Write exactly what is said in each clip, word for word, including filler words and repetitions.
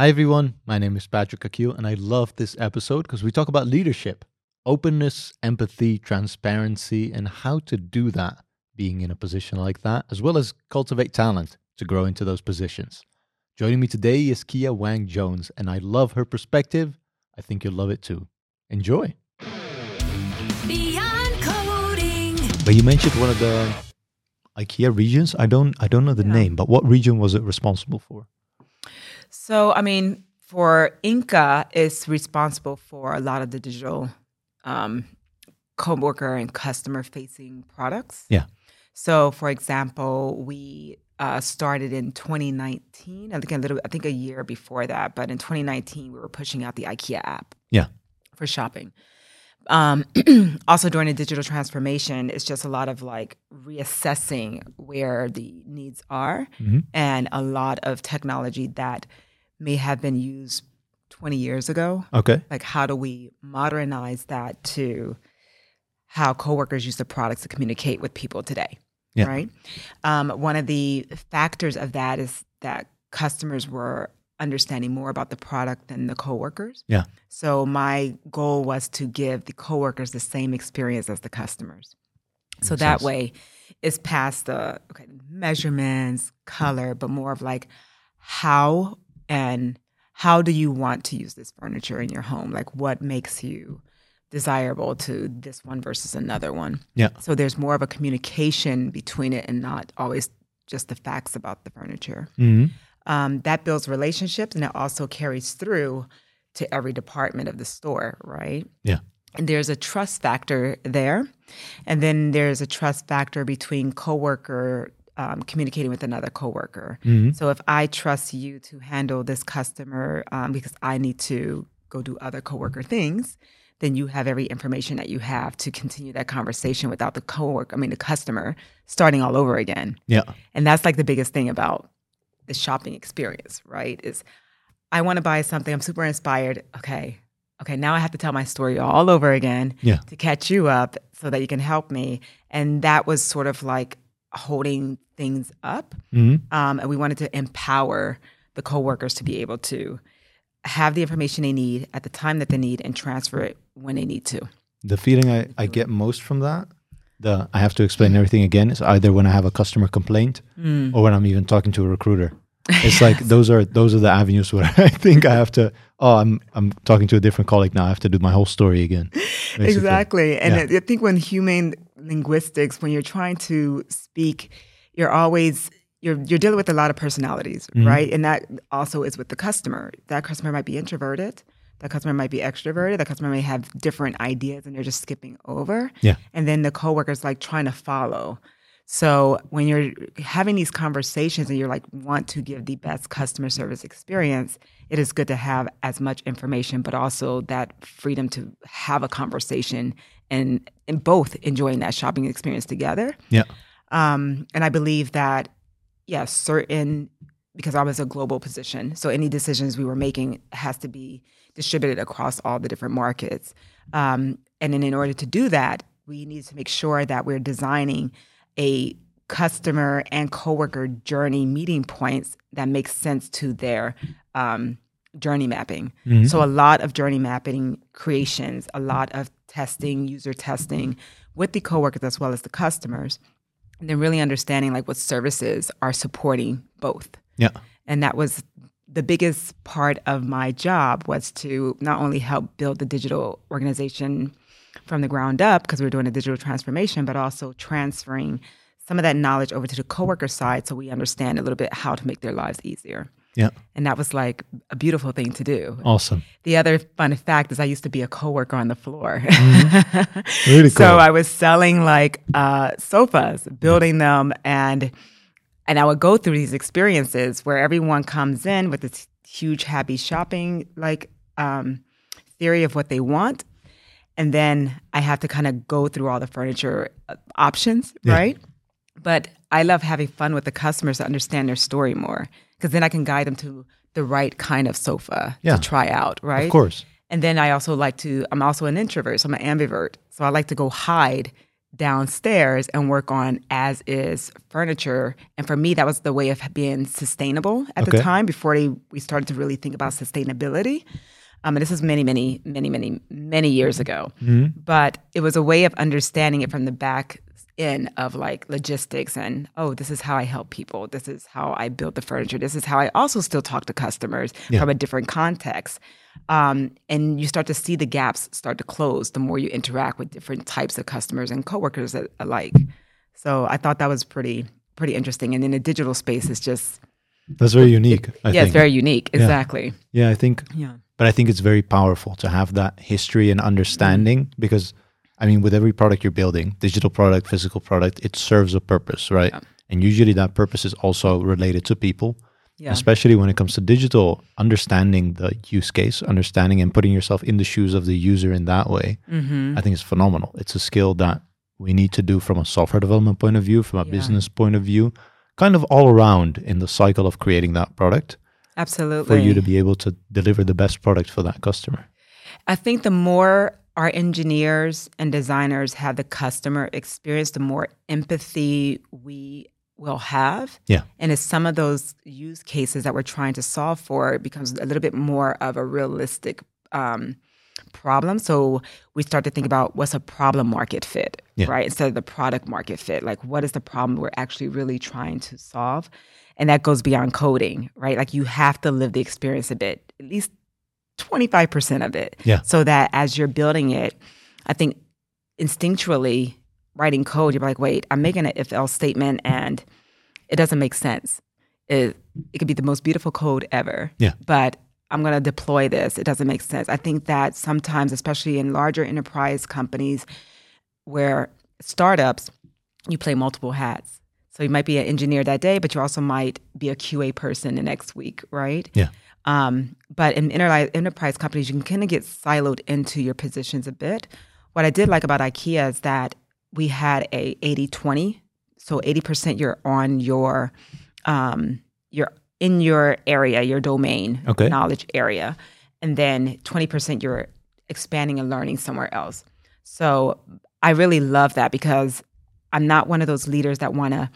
Hi, everyone. My name is Patrick Akil, and I love this episode because we talk about leadership, openness, empathy, transparency, and how to do that being in a position like that, as well as cultivate talent to grow into those positions. Joining me today is Kia Wang Jones, and I love her perspective. I think you'll love it too. Enjoy. Beyond Coding. But you mentioned one of the IKEA regions. I don't, I don't know the Yeah. name, but what region was it responsible for? So, I mean, for Inca, it's responsible for a lot of the digital um, coworker and customer-facing products. Yeah. So, for example, we uh, started in twenty nineteen. I think a little, I think a year before that, but in twenty nineteen, we were pushing out the IKEA app. Yeah. For shopping. Um, also, during the digital transformation, it's just a lot of like reassessing where the needs are, Mm-hmm. and a lot of technology that may have been used twenty years ago. Okay. Like, how do we modernize that to how coworkers use the products to communicate with people today? Yeah. Right. Um, one of the factors of that is that customers were understanding more about the product than the coworkers. Yeah. So my goal was to give the coworkers the same experience as the customers. So Makes that sense. way, it's past the okay, measurements, color, but more of like how and how do you want to use this furniture in your home? Like, what makes you desirable to this one versus another one? Yeah. So there's more of a communication between it and not always just the facts about the furniture. Mm-hmm. Um, that builds relationships, and it also carries through to every department of the store, right? Yeah. And there's a trust factor there. And then there's a trust factor between coworker um, communicating with another coworker. Mm-hmm. So if I trust you to handle this customer um, because I need to go do other coworker things, then you have every information that you have to continue that conversation without the coworker, I mean, the customer starting all over again. Yeah. And that's like the biggest thing about the shopping experience, right? Is I want to buy something, I'm super inspired. Okay, okay, now I have to tell my story all over again Yeah. to catch you up so that you can help me. And that was sort of like holding things up. Mm-hmm. Um, and we wanted to empower the coworkers to be able to have the information they need at the time that they need and transfer it when they need to. The feeling I, I get most from that, the I have to explain everything again, is either when I have a customer complaint Mm. or when I'm even talking to a recruiter. It's like those are those are the avenues where I think I have to. Oh, I'm I'm talking to a different colleague now. I have to do my whole story again. basically. Exactly. And Yeah. I I think when humane linguistics, when you're trying to speak, you're always you're you're dealing with a lot of personalities, Mhm. right? And that also is with the customer. That customer might be introverted. That customer might be extroverted. That customer may have different ideas and they're just skipping over. Yeah. And then the coworker's like trying to follow. So when you're having these conversations and you're like want to give the best customer service experience, it is good to have as much information, but also that freedom to have a conversation and, and both enjoying that shopping experience together. Yeah. Um, and I believe that, yes, certain, because I was a global position, so any decisions we were making has to be distributed across all the different markets. Um, and then in order to do that, we need to make sure that we're designing a customer and coworker journey meeting points that make sense to their um, journey mapping. Mhm. So a lot of journey mapping creations, a lot of testing, user testing with the coworkers as well as the customers, and then really understanding like what services are supporting both. Yeah. And that was the biggest part of my job, was to not only help build the digital organization from the ground up, because we were doing a digital transformation, but also transferring some of that knowledge over to the coworker side so we understand a little bit how to make their lives easier. Yeah. And that was like a beautiful thing to do. Awesome. The other fun fact is I used to be a coworker on the floor. Really So cool. I was selling like uh, sofas, building them, and and I would go through these experiences where everyone comes in with this huge happy shopping like um, theory of what they want, and then I have to kind of go through all the furniture uh, options, Yeah. right? But I love having fun with the customers to understand their story more, because then I can guide them to the right kind of sofa Yeah. to try out, right? Of course. And then I also like to, I'm also an introvert, so I'm an ambivert. So I like to go hide downstairs and work on as is furniture. And for me, that was the way of being sustainable at Okay. the time before they, we started to really think about sustainability. Um, and this is many, many, many, many, many years ago. Mhm. But it was a way of understanding it from the back end of like logistics and, oh, this is how I help people. This is how I build the furniture. This is how I also still talk to customers Yeah. from a different context. Um, and you start to see the gaps start to close the more you interact with different types of customers and coworkers a- alike. So I thought that was pretty, pretty interesting. And in the digital space, it's just, That's very unique, I yeah, think. it's very unique. Yeah. Exactly. Yeah, I think, Yeah. but I think it's very powerful to have that history and understanding because, I mean, with every product you're building, digital product, physical product, it serves a purpose, right? Yeah. And usually that purpose is also related to people, Yeah. especially when it comes to digital, understanding the use case, understanding and putting yourself in the shoes of the user in that way, Mm-hmm. I think it's phenomenal. It's a skill that we need to do from a software development point of view, from a Yeah. business point of view, kind of all around in the cycle of creating that product Absolutely. for you to be able to deliver the best product for that customer. I think the more our engineers and designers have the customer experience, the more empathy we will have. Yeah. And as some of those use cases that we're trying to solve for, it becomes a little bit more of a realistic um, problem. So we start to think about what's a problem market fit, Yeah. right? Instead of the product market fit. Like, what is the problem we're actually really trying to solve? And that goes beyond coding, right? Like, you have to live the experience a bit, at least twenty-five percent of it. Yeah. So that as you're building it, I think instinctually writing code, you're like, wait, I'm making an if-else statement and it doesn't make sense. It, it could be the most beautiful code ever. Yeah. But I'm going to deploy this. It doesn't make sense. I think that sometimes, especially in larger enterprise companies where startups, you play multiple hats. So you might be an engineer that day, but you also might be a Q A person the next week, right? Yeah. Um, but in enter- enterprise companies, you can kind of get siloed into your positions a bit. What I did like about IKEA is that we had a eighty twenty. So eighty percent you're on your, um, you're in your area, your domain, Okay. knowledge area. And then twenty percent you're expanding and learning somewhere else. So I really love that because I'm not one of those leaders that want to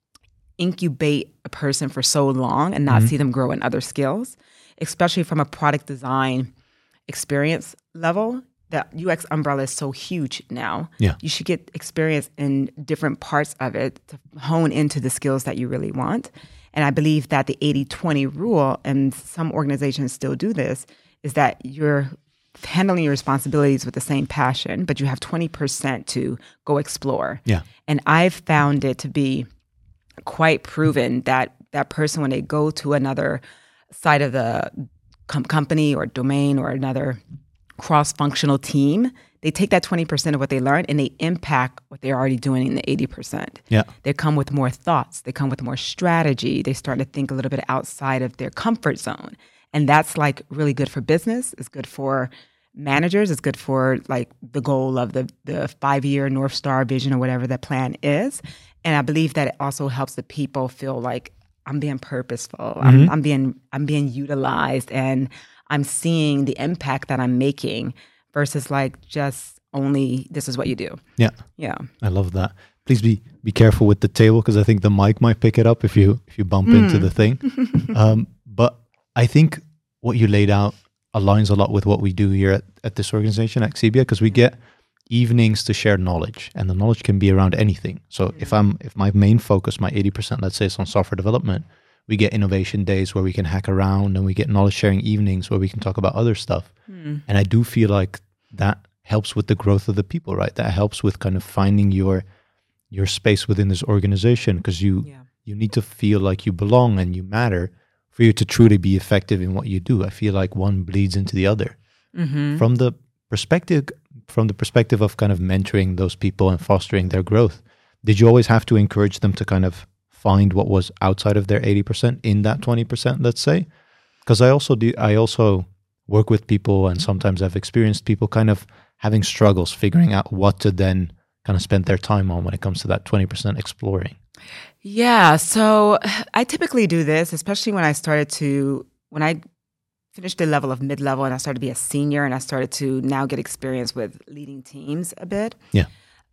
incubate a person for so long and not Mhm. see them grow in other skills, especially from a product design experience level. The U X umbrella is so huge now. Yeah. You should get experience in different parts of it to hone into the skills that you really want. And I believe that the eighty twenty rule, and some organizations still do this, is that you're handling your responsibilities with the same passion, but you have twenty percent to go explore. Yeah. And I've found it to be quite proven that that person, when they go to another side of the com- company or domain or another cross-functional team, they take that twenty percent of what they learned and they impact what they're already doing in the eighty percent. Yeah. They come with more thoughts. They come with more strategy. They start to think a little bit outside of their comfort zone. And that's like really good for business. It's good for managers. It's good for like the goal of the, the five-year North Star vision or whatever that plan is. And I believe that it also helps the people feel like I'm being purposeful. Mhm. I'm, I'm being I'm being utilized and I'm seeing the impact that I'm making versus like just only this is what you do. Yeah. Yeah. I love that. Please be be careful with the table because I think the mic might pick it up if you if you bump into the thing. Um, but I think what you laid out aligns a lot with what we do here at, at this organization, Axebia, because we get evenings to share knowledge, and the knowledge can be around anything. So if I'm if my main focus, my eighty percent, let's say, is on software development, we get innovation days where we can hack around, and we get knowledge sharing evenings where we can talk about other stuff. Mm. And I do feel like that helps with the growth of the people, right? That helps with kind of finding your your space within this organization, because you Yeah. you need to feel like you belong and you matter for you to truly be effective in what you do. I feel like one bleeds into the other. Mm-hmm. From the perspective from the perspective of kind of mentoring those people and fostering their growth, did you always have to encourage them to kind of find what was outside of their eighty percent in that twenty percent, let's say? Because I also do I also work with people, and sometimes I've experienced people kind of having struggles figuring out what to then kind of spend their time on when it comes to that twenty percent exploring. Yeah. So I typically do this, especially when I started to, when I finished the level of mid-level and I started to be a senior and I started to now get experience with leading teams a bit. Yeah.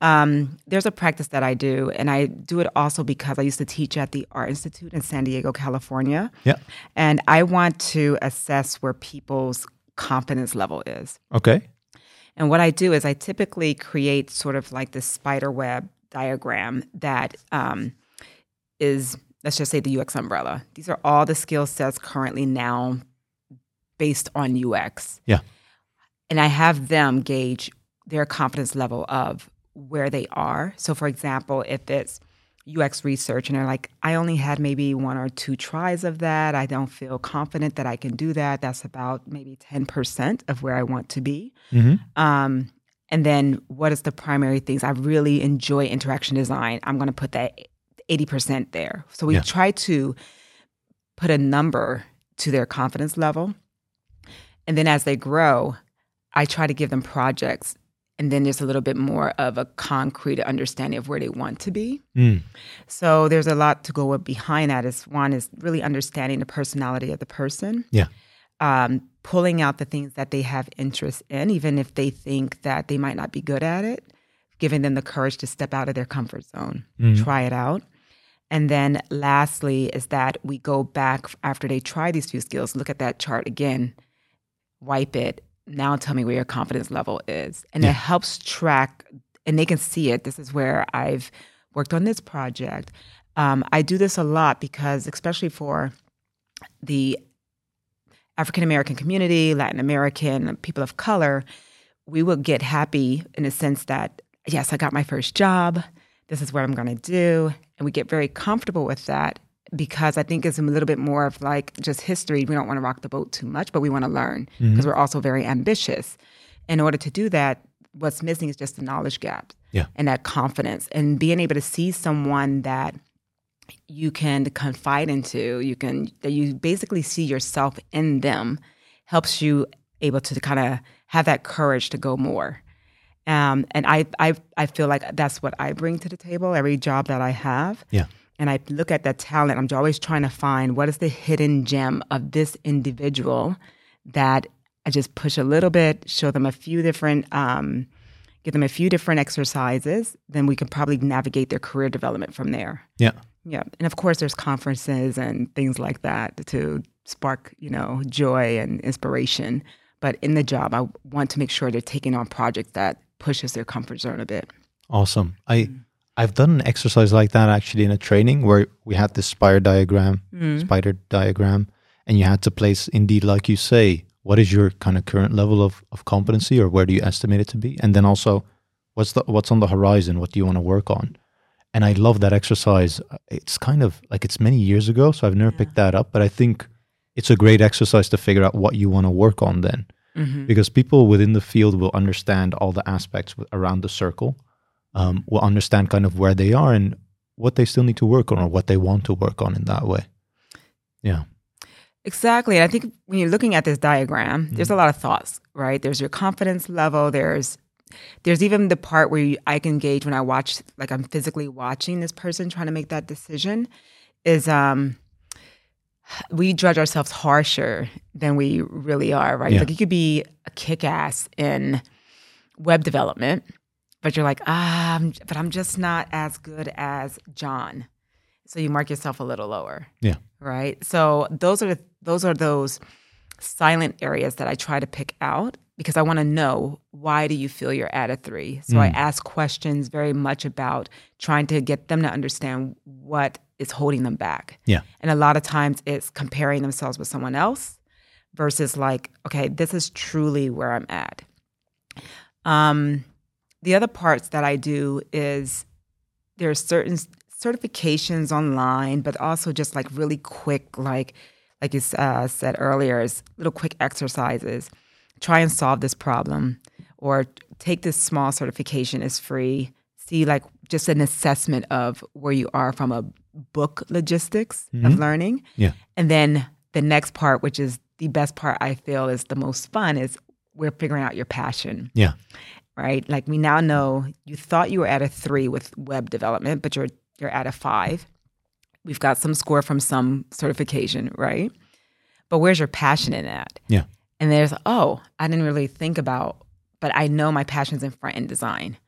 Um, there's a practice that I do, and I do it also because I used to teach at the Art Institute in San Diego, California. Yeah. And I want to assess where people's confidence level is. Okay. And what I do is I typically create sort of like this spider web diagram that um, is, let's just say, the U X umbrella. These are all the skill sets currently now based on U X. Yeah. And I have them gauge their confidence level of where they are. So, for example, if it's U X research and they're like, I only had maybe one or two tries of that. I don't feel confident that I can do that. That's about maybe ten percent of where I want to be. Mm-hmm. Um, and then what is the primary things? I really enjoy interaction design. I'm going to put that eighty percent there. So we Yeah. try to put a number to their confidence level. And then as they grow, I try to give them projects. And then there's a little bit more of a concrete understanding of where they want to be. Mm. So there's a lot to go behind that. Is one is really understanding the personality of the person. Yeah. Um, pulling out the things that they have interest in, even if they think that they might not be good at it, giving them the courage to step out of their comfort zone, Mm. try it out. And then lastly is that we go back after they try these few skills, look at that chart again, wipe it. Now tell me where your confidence level is. And Yeah. it helps track, and they can see it. This is where I've worked on this project. Um, I do this a lot because, especially for the African American community, Latin American, people of color, we will get happy in the sense that, yes, I got my first job. This is what I'm going to do. And we get very comfortable with that because I think it's a little bit more of like just history. We don't want to rock the boat too much, but we want to learn because Mm-hmm. we're also very ambitious. In order to do that, what's missing is just the knowledge gap Yeah. and that confidence and being able to see someone that you can confide into, you can, that you basically see yourself in them, helps you able to kind of have that courage to go more. Um, and I, I, I feel like that's what I bring to the table, every job that I have. Yeah. And I look at that talent. I'm always trying to find what is the hidden gem of this individual that I just push a little bit, show them a few different, um, give them a few different exercises. Then we can probably navigate their career development from there. Yeah. Yeah. And of course, there's conferences and things like that to spark, you know, joy and inspiration. But in the job, I want to make sure they're taking on projects that pushes their comfort zone a bit. Awesome. I, I've done an exercise like that actually in a training where we had this spider diagram, Mm. spider diagram, and you had to place, indeed, like you say, what is your kind of current level of, of competency, or where do you estimate it to be? And then also, what's the what's on the horizon? What do you want to work on? And I love that exercise. It's kind of like it's many years ago, so I've never Yeah. picked that up. But I think it's a great exercise to figure out what you want to work on then. Mm-hmm. Because people within the field will understand all the aspects w- around the circle, um, will understand kind of where they are and what they still need to work on or what they want to work on in that way. Yeah. Exactly. And I think when you're looking at this diagram, there's a lot of thoughts, right? There's your confidence level. There's there's even the part where you, I can gauge when I watch, like I'm physically watching this person trying to make that decision, is um, we judge ourselves harsher than we really are, right? Yeah. Like you could be a kick-ass in web development, but you're like, ah, I'm- but I'm just not as good as John. So you mark yourself a little lower. Yeah. Right. So those are the, those are those silent areas that I try to pick out because I want to know, why do you feel you're at a three? So I Mm. ask questions very much about trying to get them to understand what is holding them back. Yeah. And a lot of times it's comparing themselves with someone else versus like, okay, this is truly where I'm at. Um, the other parts that I do is there are certain certifications online, but also just like really quick, like like you uh, said earlier, is little quick exercises. Try and solve this problem, or take this small certification. It's free. See like just an assessment of where you are from a book logistics of Mhm. learning. Yeah. And then the next part, which is the best part I feel is the most fun, is we're figuring out your passion. Yeah. Right? Like we now know you thought you were at a three with web development, but you're you're at a five. We've got some score from some certification, right? But where's your passion in that? Yeah. And there's, oh, I didn't really think about, but I know my passion's in front end design.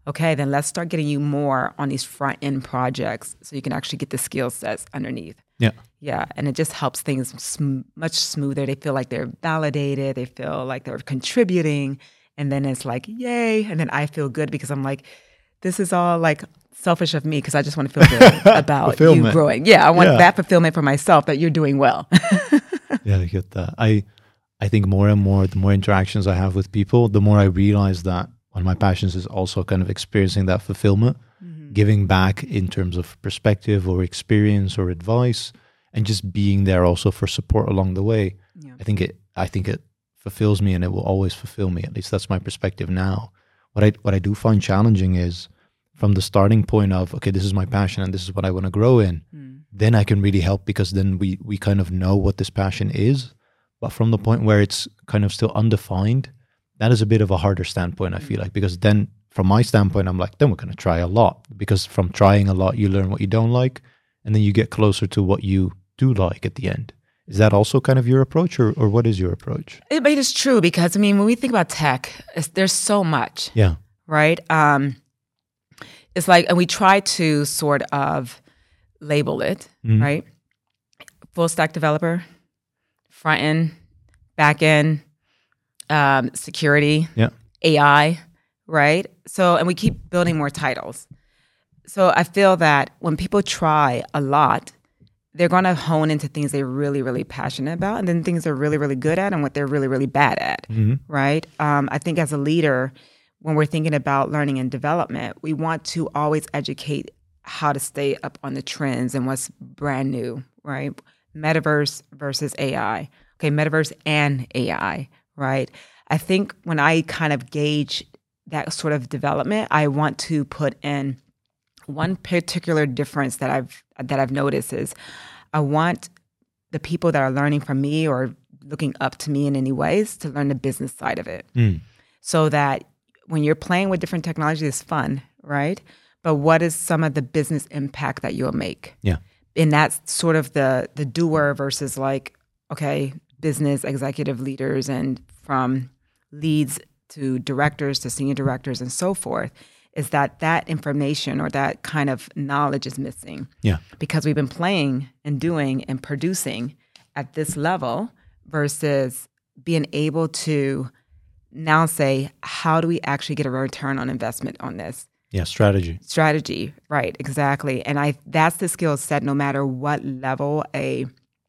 okay, then let's start getting you more on these front end projects so you can actually get the skill sets underneath. Yeah. Yeah. And it just helps things sm- much smoother. They feel like they're validated. They feel like they're contributing. And then it's like, yay. And then I feel good because I'm like, this is all like selfish of me because I just want to feel good about you growing. Yeah. I want yeah. that fulfillment for myself that you're doing well. Yeah, I get that. I, I think more and more, the more interactions I have with people, the more I realize that one of my passions is also kind of experiencing that fulfillment, mm-hmm. giving back in terms of perspective or experience or advice, and just being there also for support along the way. Yeah. I think it. I think it fulfills me, and it will always fulfill me. At least that's my perspective now. What I what I do find challenging is from the starting point of, okay, this is my passion and this is what I want to grow in. Mm. Then I can really help because then we we kind of know what this passion is. But from the point where it's kind of still undefined, that is a bit of a harder standpoint, I feel like, because then from my standpoint, I'm like, then we're going to try a lot, because from trying a lot, you learn what you don't like, and then you get closer to what you do like at the end. Is that also kind of your approach, or, or what is your approach? It, it is true, because, I mean, when we think about tech, it's, there's so much. Yeah. Right? Um, it's like, and we try to sort of label it, mm-hmm. right? Full stack developer, front end, back end, um, security, yeah. A I, right? So, and we keep building more titles. So I feel that when people try a lot, they're going to hone into things they're really, really passionate about, and then things they're really, really good at and what they're really, really bad at, mm-hmm. right? Um, I think as a leader, when we're thinking about learning and development, we want to always educate how to stay up on the trends and what's brand new, right? Metaverse versus A I. Okay, metaverse and A I, right? I think when I kind of gauge that sort of development, I want to put in one particular difference that I've that I've noticed is I want the people that are learning from me or looking up to me in any ways to learn the business side of it. Mm. So that when you're playing with different technology, it's fun, right? But what is some of the business impact that you'll make? Yeah. And that's sort of the the doer versus like, okay, business executive leaders, and from leads to directors to senior directors and so forth, is that that information or that kind of knowledge is missing. Yeah. Because we've been playing and doing and producing at this level versus being able to now say, how do we actually get a return on investment on this? Yeah, strategy. Strategy, right, exactly. And I that's the skill set no matter what level a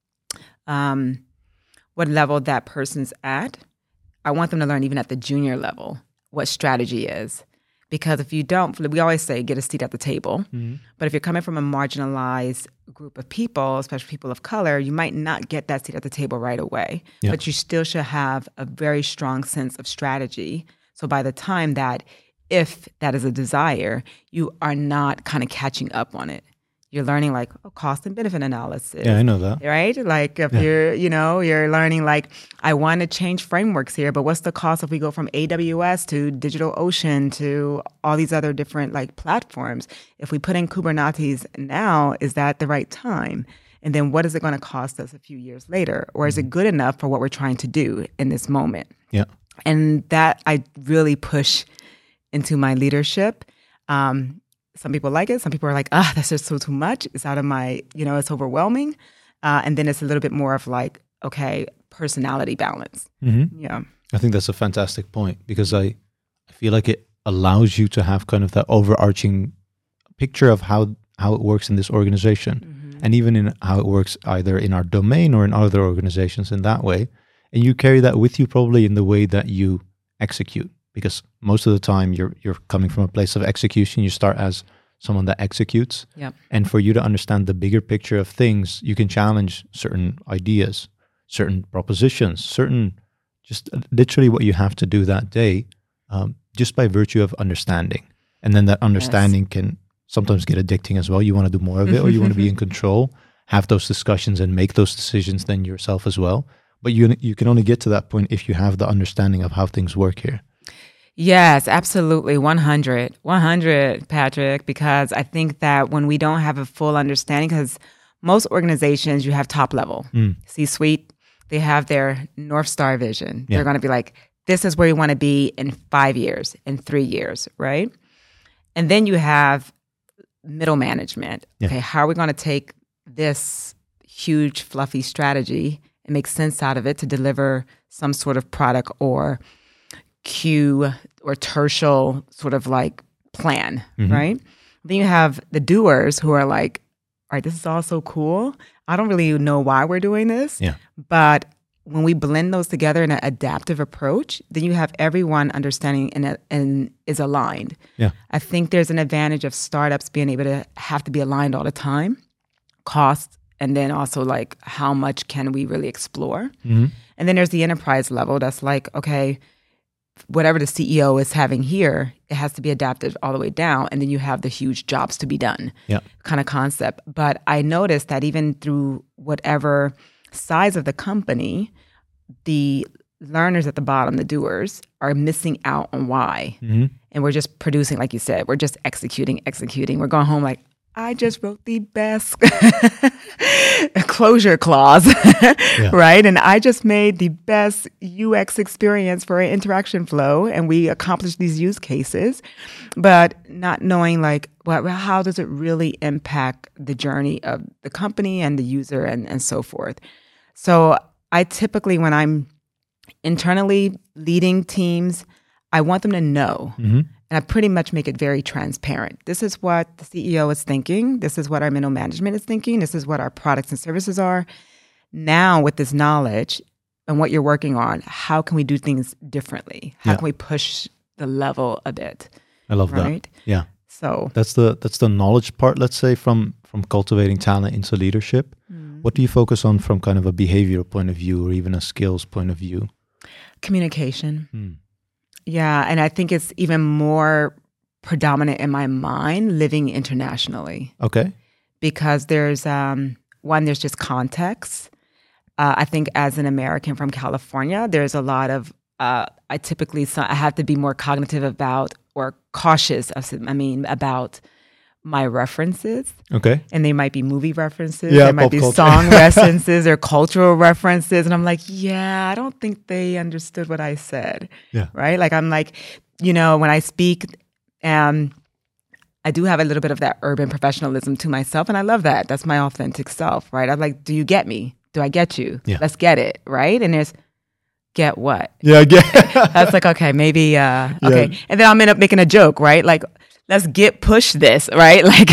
um what level that person's at. I want them to learn even at the junior level what strategy is. Because if you don't, we always say get a seat at the table. Mm-hmm. But if you're coming from a marginalized group of people, especially people of color, you might not get that seat at the table right away. Yeah. But you still should have a very strong sense of strategy. So by the time that, if that is a desire, you are not kind of catching up on it. You're learning like oh, cost and benefit analysis. Yeah, I know that. Right? Like if yeah. you're, you know, you're learning like, I want to change frameworks here, but what's the cost if we go from A W S to DigitalOcean to all these other different like platforms? If we put in Kubernetes now, is that the right time? And then what is it going to cost us a few years later? Or is it good enough for what we're trying to do in this moment? Yeah. And that I really push into my leadership. Um, Some people like it. Some people are like, ah, that's just so too much. It's out of my, you know, it's overwhelming. Uh, and then it's a little bit more of like, okay, personality balance. Mm-hmm. Yeah. I think that's a fantastic point, because I, I feel like it allows you to have kind of that overarching picture of how, how it works in this organization. Mm-hmm. And even in how it works either in our domain or in other organizations in that way. And you carry that with you probably in the way that you execute. Because most of the time you're you're coming from a place of execution. You start as someone that executes. Yep. And for you to understand the bigger picture of things, you can challenge certain ideas, certain propositions, certain just literally what you have to do that day, um, just by virtue of understanding. And then that understanding yes. can sometimes get addicting as well. You want to do more of it, or you want to be in control, have those discussions and make those decisions then yourself as well. But you you can only get to that point if you have the understanding of how things work here. Yes, absolutely. one hundred. one hundred, Patrick, because I think that when we don't have a full understanding, because most organizations, you have top level, mm. C-suite, they have their North Star vision. Yeah. They're going to be like, this is where you want to be in five years, in three years, right? And then you have middle management. Yeah. Okay, how are we going to take this huge, fluffy strategy and make sense out of it to deliver some sort of product or cue or tertial sort of like plan, Mhm. right? Then you have the doers who are like, all right, this is all so cool. I don't really know why we're doing this. Yeah. But when we blend those together in an adaptive approach, then you have everyone understanding and, and is aligned. Yeah. I think there's an advantage of startups being able to have to be aligned all the time, cost, and then also like how much can we really explore. Mhm. And then there's the enterprise level that's like, okay, whatever the C E O is having here, it has to be adapted all the way down. And then you have the huge jobs to be done Yeah. kind of concept. But I noticed that even through whatever size of the company, the learners at the bottom, the doers, are missing out on why. Mhm. And we're just producing, like you said, we're just executing, executing. We're going home like, I just wrote the best closure clause, Yeah. right? And I just made the best U X experience for an interaction flow, and we accomplished these use cases, but not knowing like, well, how does it really impact the journey of the company and the user and, and so forth. So I typically, when I'm internally leading teams, I want them to know. Mhm. And I pretty much make it very transparent. This is what the C E O is thinking. This is what our middle management is thinking. This is what our products and services are. Now, with this knowledge and what you're working on, how can we do things differently? How Yeah. can we push the level a bit? I love Right? that. Yeah. So, That's the that's the knowledge part, let's say, from from cultivating talent into leadership. mm, What do you focus on from kind of a behavioral point of view or even a skills point of view? communication. Mm. Yeah. And I think it's even more predominant in my mind living internationally. Okay. Because there's um, one, there's just context. Uh, I think as an American from California, there's a lot of uh, I typically so I have to be more cognitive about or cautious of. I mean about my references, Okay. and they might be movie references, Yeah, they might pop be culture. song references or cultural references, and I'm like, yeah, I don't think they understood what I said. Yeah. Right? Like I'm like, you know, when I speak, um. I do have a little bit of that urban professionalism to myself, and I love that. That's my authentic self, right? I'm like, do you get me? Do I get you? Yeah. Let's get it, right? And there's, get what? Yeah, again. That's like, okay, maybe, uh, okay. And then I'll end up making a joke, right? Like, let's get push this, right? Like,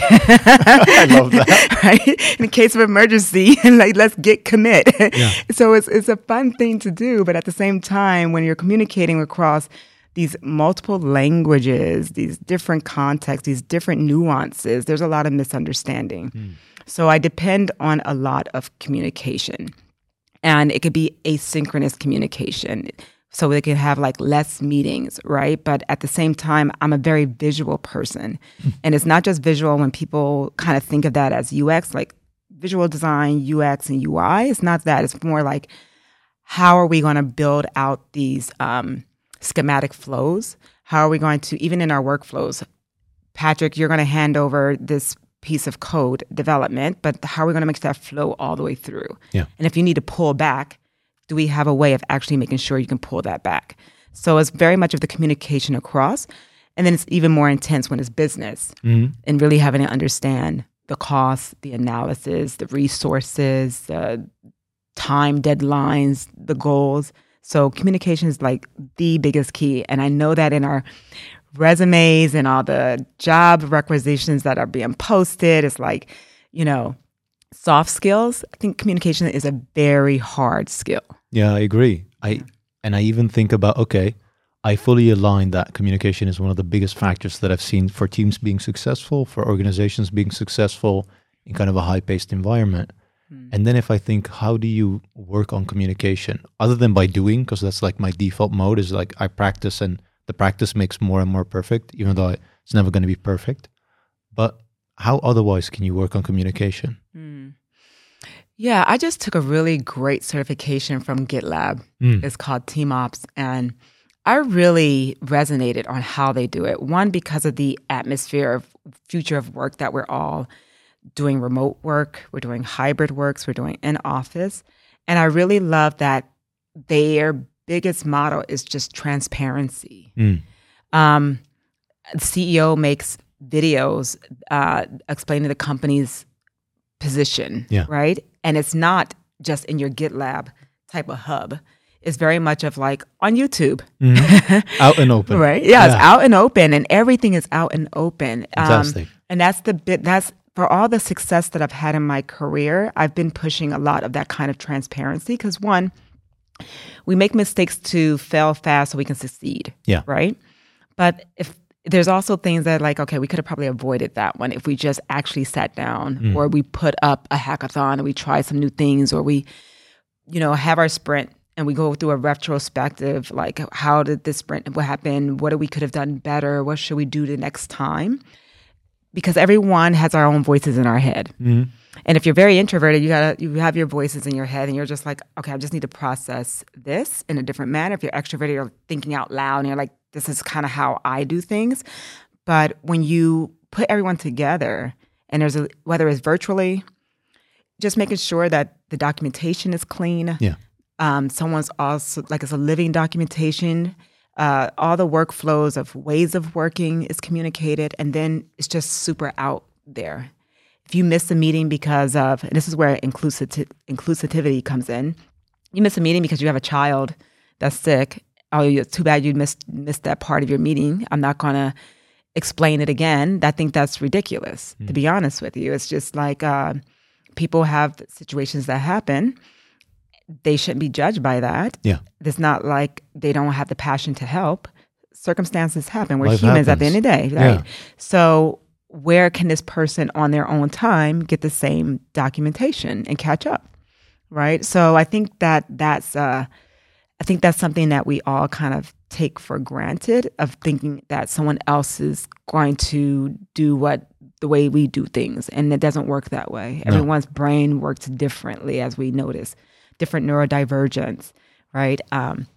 I love that. Right? In case of emergency, like, let's get commit. Yeah. So it's it's a fun thing to do, but at the same time, when you're communicating across these multiple languages, these different contexts, these different nuances, there's a lot of misunderstanding. Mm. So I depend on a lot of communication. And it could be asynchronous communication. So they can have like less meetings, right? But at the same time, I'm a very visual person. And it's not just visual when people kind of think of that as U X, like visual design, U X, and U I. It's not that. It's more like, how are we going to build out these um, schematic flows? How are we going to, even in our workflows, Patrick, you're going to hand over this piece of code development, but how are we going to make that flow all the way through? Yeah. And if you need to pull back, do we have a way of actually making sure you can pull that back? So it's very much of the communication across. And then it's even more intense when it's business Mhm. and really having to understand the costs, the analysis, the resources, the time deadlines, the goals. So communication is like the biggest key. And I know that in our resumes and all the job requisitions that are being posted, it's like, you know, soft skills. I think communication is a very hard skill. Yeah, I agree. I and I even think about, okay, I fully align that communication is one of the biggest factors that I've seen for teams being successful, for organizations being successful in kind of a high-paced environment. Mm. And then if I think, how do you work on communication other than by doing? Because that's like my default mode is like I practice and the practice makes more and more perfect, even though it's never going to be perfect. But how otherwise can you work on communication? Mm. Yeah, I just took a really great certification from GitLab. Mm. It's called TeamOps. And I really resonated on how they do it. One, because of the atmosphere of future of work that we're all doing remote work, we're doing hybrid works, we're doing in office. And I really love that their biggest motto is just transparency. Mm. Um, the C E O makes videos uh, explaining the company's position, Yeah. right? And it's not just in your GitLab type of hub. It's very much of like on YouTube. Mm-hmm. Out and open. Right? Yeah, yeah, it's out and open, and everything is out and open. Fantastic. Um, and that's the bit, that's for all the success that I've had in my career, I've been pushing a lot of that kind of transparency because one, we make mistakes to fail fast so we can succeed. Yeah. Right? But if there's also things that like, okay, we could have probably avoided that one if we just actually sat down mm. or we put up a hackathon and we try some new things or we, you know, have our sprint and we go through a retrospective, like how did this sprint, what happened, what we could have done better, what should we do the next time? Because everyone has our own voices in our head. Mm. And if you're very introverted, you gotta you have your voices in your head and you're just like, okay, I just need to process this in a different manner. If you're extroverted, you're thinking out loud and you're like, this is kind of how I do things. But when you put everyone together and there's a, whether it's virtually, just making sure that the documentation is clean. Yeah. Um, someone's also like it's a living documentation. Uh, all the workflows of ways of working is communicated, and then it's just super out there. If you miss a meeting because of, and this is where inclusiv- inclusivity comes in, you miss a meeting because you have a child that's sick. Oh, it's too bad you missed missed that part of your meeting. I'm not going to explain it again. I think that's ridiculous, mm. to be honest with you. It's just like uh, people have situations that happen. They shouldn't be judged by that. Yeah. It's not like they don't have the passion to help. Circumstances happen. We're Life humans happens. at the end of the day, right? Yeah. So where can this person on their own time get the same documentation and catch up, right? So I think that that's uh, I think that's something that we all kind of take for granted of thinking that someone else is going to do what the way we do things, and it doesn't work that way. No. Everyone's brain works differently, as we notice, different neurodivergence, right? Um,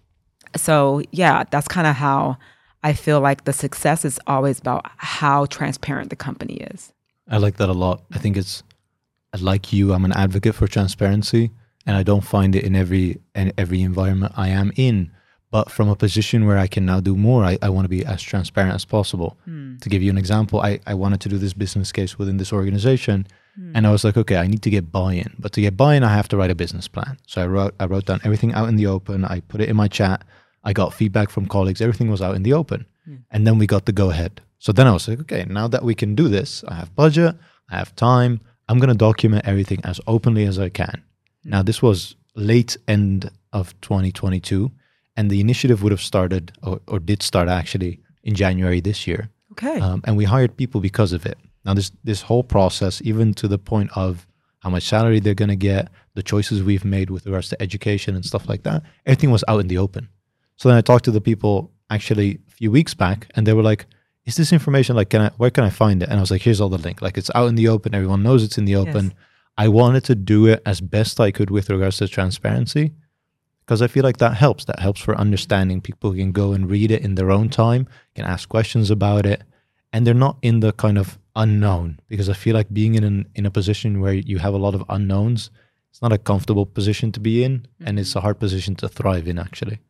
so yeah, that's kind of how I feel like the success is always about how transparent the company is. I like that a lot. I think it's, like you, I'm an advocate for transparency, and I don't find it in every in every environment I am in. But from a position where I can now do more, I, I want to be as transparent as possible. Mm. To give you an example, I, I wanted to do this business case within this organization, mm. and I was like, okay, I need to get buy-in. But to get buy-in, I have to write a business plan. So I wrote I wrote down everything out in the open. I put it in my chat. I got feedback from colleagues. Everything was out in the open. Mm. And then we got the go-ahead. So then I was like, okay, now that we can do this, I have budget, I have time, I'm going to document everything as openly as I can. Mm. Now, this was late end of twenty twenty-two, and the initiative would have started, or, or did start actually, in January this year. Okay. Um, and we hired people because of it. Now, this this whole process, even to the point of how much salary they're going to get, the choices we've made with regards to education and stuff like that, everything was out in the open. So then I talked to the people actually a few weeks back, and they were like, is this information, like, can I, where can I find it? And I was like, here's all the link. Like, it's out in the open. Everyone knows it's in the open. Yes. I wanted to do it as best I could with regards to transparency, because I feel like that helps. That helps for understanding. People can go and read it in their own time, can ask questions about it, and they're not in the kind of unknown, because I feel like being in an, in a position where you have a lot of unknowns, it's not a comfortable position to be in, mm-hmm. and it's a hard position to thrive in, actually.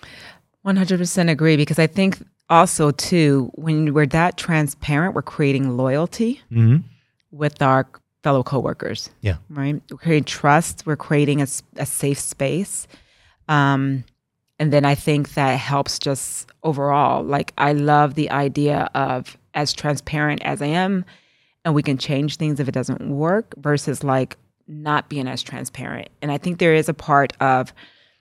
one hundred percent agree, because I think also, too, when we're that transparent, we're creating loyalty mm-hmm. with our fellow coworkers. Yeah. Right? We're creating trust. We're creating a, a safe space. Um, and then I think that helps just overall. Like, I love the idea of as transparent as I am, and we can change things if it doesn't work, versus like not being as transparent. And I think there is a part of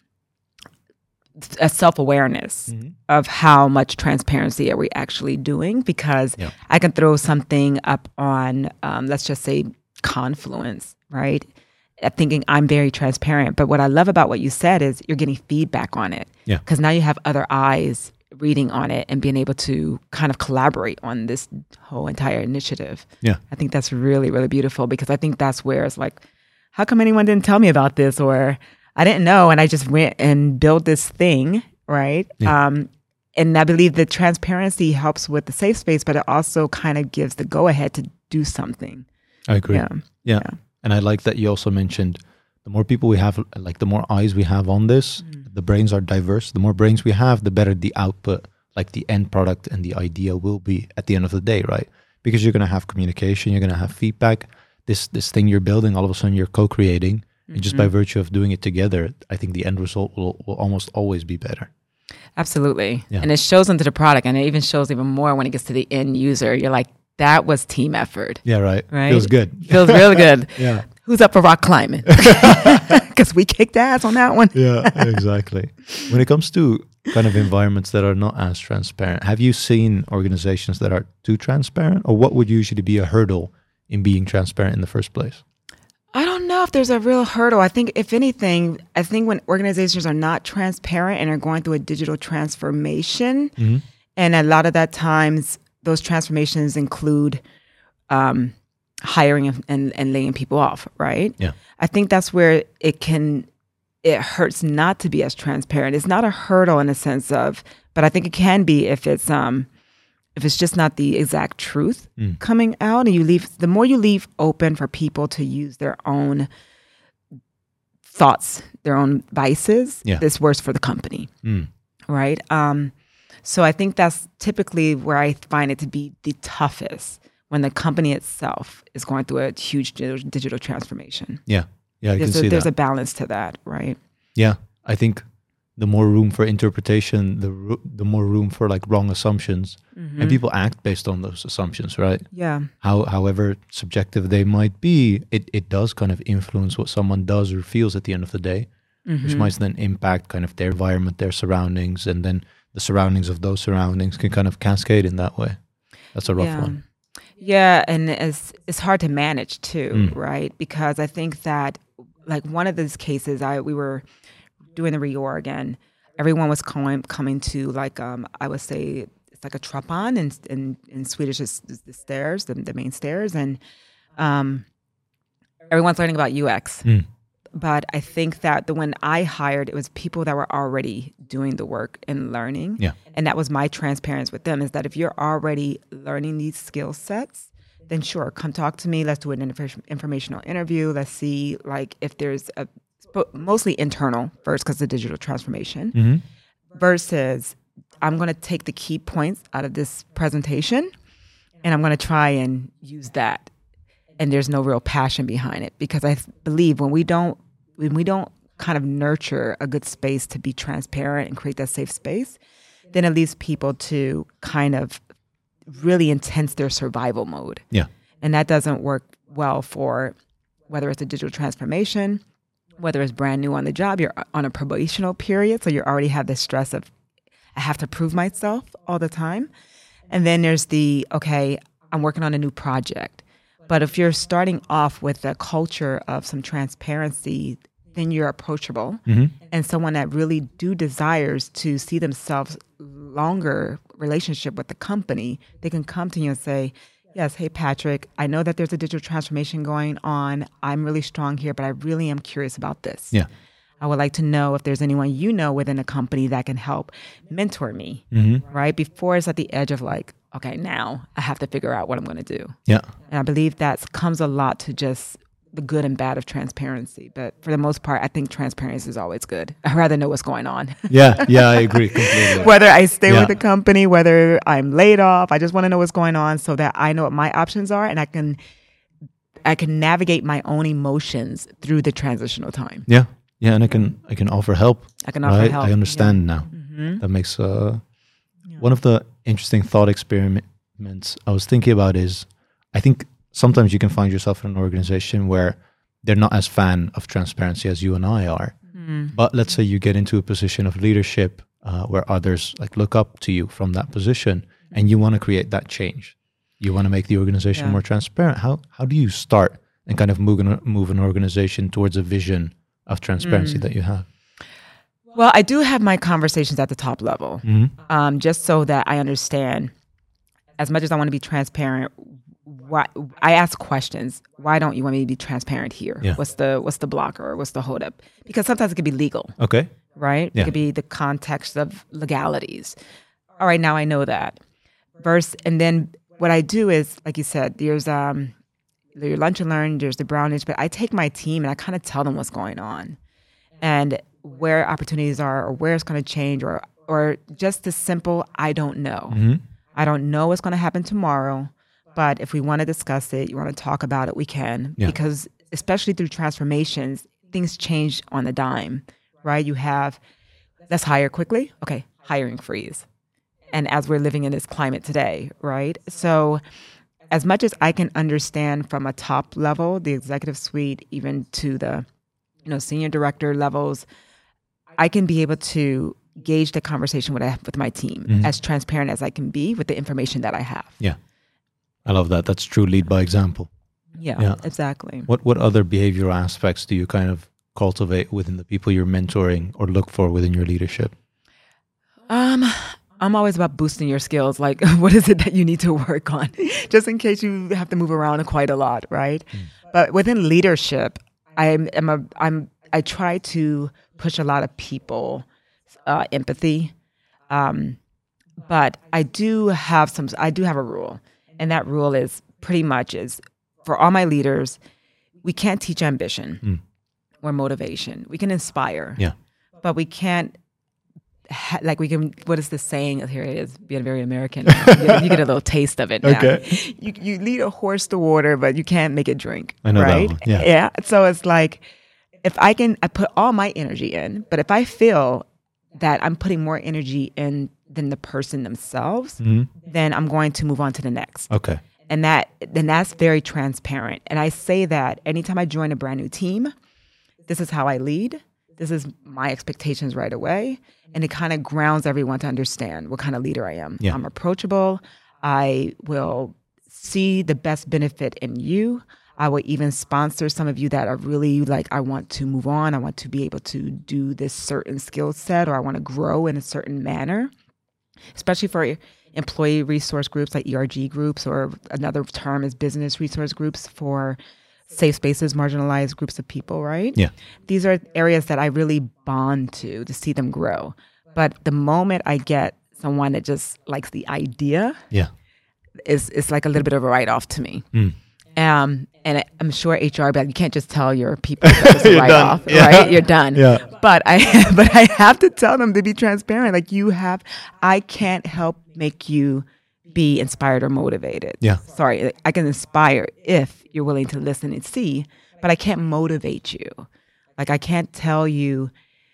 a self-awareness mm-hmm. of how much transparency are we actually doing, because yeah. I can throw something up on, um, let's just say, Confluence, right? Thinking I'm very transparent. But what I love about what you said is you're getting feedback on it. Yeah. Because now you have other eyes reading on it and being able to kind of collaborate on this whole entire initiative. Yeah. I think that's really, really beautiful, because I think that's where it's like, how come anyone didn't tell me about this? Or I didn't know, and I just went and built this thing, right? Yeah. Um, and I believe that transparency helps with the safe space, but it also kind of gives the go-ahead to do something. I agree. Yeah. Yeah. yeah. And I like that you also mentioned the more people we have, like the more eyes we have on this, mm. the brains are diverse. The more brains we have, the better the output, like the end product and the idea will be at the end of the day, right? because you're going to have communication, you're going to have feedback. This this thing you're building, all of a sudden you're co-creating, mm-hmm. and just by virtue of doing it together, I think the end result will, will almost always be better. Absolutely. Yeah. And it shows into the product, and it even shows even more when it gets to the end user. You're like, that was team effort. Yeah, right. Right? Feels good. Feels really good. Yeah. Who's up for rock climbing? Because we kicked ass on that one. Yeah, exactly. When it comes to kind of environments that are not as transparent, have you seen organizations that are too transparent, or what would usually be a hurdle in being transparent in the first place? I don't know if there's a real hurdle. I think, if anything, I think when organizations are not transparent and are going through a digital transformation, Mm-hmm. and a lot of that times those transformations include um, hiring and, and, and laying people off, right? Yeah. I think that's where it can, it hurts not to be as transparent. It's not a hurdle in a sense of, but I think it can be if it's um, if it's just not the exact truth Mm. coming out, and you leave, the more you leave open for people to use their own thoughts, their own vices, Yeah. it's worse for the company, Mm. right? Um, so I think that's typically where I find it to be the toughest, when the company itself is going through a huge digital, digital transformation. Yeah. Yeah, I There's, can a, see there's that. a balance to that, right? Yeah, I think the more room for interpretation, the ro- the more room for like wrong assumptions, Mm-hmm. and people act based on those assumptions, right? Yeah. How, however subjective they might be, it, it does kind of influence what someone does or feels at the end of the day, Mm-hmm. which might then impact kind of their environment, their surroundings, and then the surroundings of those surroundings can kind of cascade in that way. That's a rough yeah. one. Yeah, and it's it's hard to manage too, Mm. right? Because I think that, like, one of these cases, I we were doing the reorg, and everyone was coming coming to, like, um, I would say it's like a trappan, and in, in Swedish is the stairs, the, the main stairs, and um, everyone's learning about U X. Mm. But I think that the when I hired, it was people that were already doing the work and learning. Yeah. And that was my transparency with them, is that if you're already learning these skill sets, then sure, come talk to me. Let's do an inf- informational interview. Let's see, like, if there's a, mostly internal first, because of digital transformation, Mm-hmm. versus I'm going to take the key points out of this presentation and I'm going to try and use that. And there's no real passion behind it, because I believe when we don't when we don't kind of nurture a good space to be transparent and create that safe space, then it leaves people to kind of really intense their survival mode. Yeah. And that doesn't work well for whether it's a digital transformation, whether it's brand new on the job, you're on a probational period, so you already have the stress of, I have to prove myself all the time. And then there's the, okay, I'm working on a new project. But if you're starting off with a culture of some transparency, then you're approachable. Mm-hmm. And someone that really do desires to see themselves longer relationship with the company, they can come to you and say, yes, hey, Patrick, I know that there's a digital transformation going on. I'm really strong here, but I really am curious about this. Yeah. I would like to know if there's anyone you know within a company that can help mentor me, Mm-hmm. right? Before it's at the edge of like, okay, now I have to figure out what I'm going to do. Yeah. And I believe that comes a lot to just the good and bad of transparency. But for the most part, I think transparency is always good. I'd rather know what's going on. Yeah. Yeah. I agree completely. Whether I stay Yeah. with the company, whether I'm laid off, I just want to know what's going on so that I know what my options are, and I can I can navigate my own emotions through the transitional time. Yeah. Yeah. And I can I can offer help. I can offer Right? help. I understand now. Mm-hmm. That makes uh, one of the interesting thought experiments I was thinking about is, I think sometimes you can find yourself in an organization where they're not as fan of transparency as you and I are. Mm. But let's say you get into a position of leadership uh, where others like look up to you from that position, and you want to create that change. You want to make the organization Yeah. more transparent. How how do you start and kind of move an, move an organization towards a vision of transparency Mm. that you have? Well, I do have my conversations at the top level, Mm-hmm. um, just so that I understand. As much as I want to be transparent, why I ask questions. Why don't you want me to be transparent here? Yeah. What's the what's the blocker or what's the holdup? Because sometimes it could be legal, Okay. right? Yeah. It could be the context of legalities. All right, now I know that. Verse, and then what I do is, like you said, there's um, your lunch and learn, there's the brownage, but I take my team and I kind of tell them what's going on, and where opportunities are, or where it's going to change, or or just the simple, I don't know. Mm-hmm. I don't know what's going to happen tomorrow, But if we want to discuss it, you want to talk about it, we can. Yeah. Because especially through transformations, things change on a dime, right? You have, let's hire quickly. Okay, hiring freeze. And as we're living in this climate today, right? So as much as I can understand from a top level, the executive suite, even to the you know senior director levels, I can be able to gauge the conversation with, with my team mm-hmm. as transparent as I can be with the information that I have. Yeah. I love that. That's true lead by example. Yeah, yeah, exactly. What what other behavioral aspects do you kind of cultivate within the people you're mentoring or look for within your leadership? Um, I'm always about boosting your skills. Like, what is it that you need to work on? Just in case you have to move around quite a lot, right? Mm. But within leadership, I'm, I'm a, I'm, I try to push a lot of people uh, empathy. Um, but I do have some, I do have a rule. And that rule is pretty much is for all my leaders, we can't teach ambition mm. or motivation. We can inspire, yeah, but we can't ha- like we can. What is the saying? Here it is, being very American. you, get, you get a little taste of it. Now. Okay, you you lead a horse to water, but you can't make it drink. I know right? that one. Yeah, yeah. So it's like if I can, I put all my energy in, but if I feel that I'm putting more energy in than the person themselves, mm-hmm. then I'm going to move on to the next. Okay. And that then that's very transparent. And I say that anytime I join a brand new team, this is how I lead. This is my expectations right away. And it kind of grounds everyone to understand what kind of leader I am. Yeah. I'm approachable. I will see the best benefit in you. I will even sponsor some of you that are really like, I want to move on. I want to be able to do this certain skill set, or I want to grow in a certain manner, especially for employee resource groups like E R G groups, or another term is business resource groups for safe spaces, marginalized groups of people, right? Yeah. These are areas that I really bond to, to see them grow. But the moment I get someone that just likes the idea, yeah, it's, it's like a little bit of a write-off to me. Mm. Um, and I'm sure H R, but you can't just tell your people that it's a write-off, yeah. right? You're done. Yeah. But I, but I have to tell them to be transparent. Like you have, I can't help make you be inspired or motivated. Yeah. Sorry, I can inspire if you're willing to listen and see, but I can't motivate you. Like I can't tell you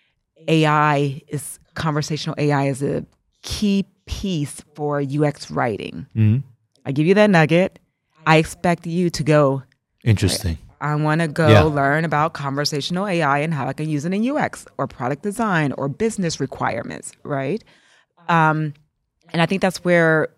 A I is, conversational A I is a key piece for U X writing. Mm-hmm. I give you that nugget. I expect you to go, interesting. I want to go yeah. learn about conversational A I and how I can use it in U X or product design or business requirements, right? Um, and I think that's where,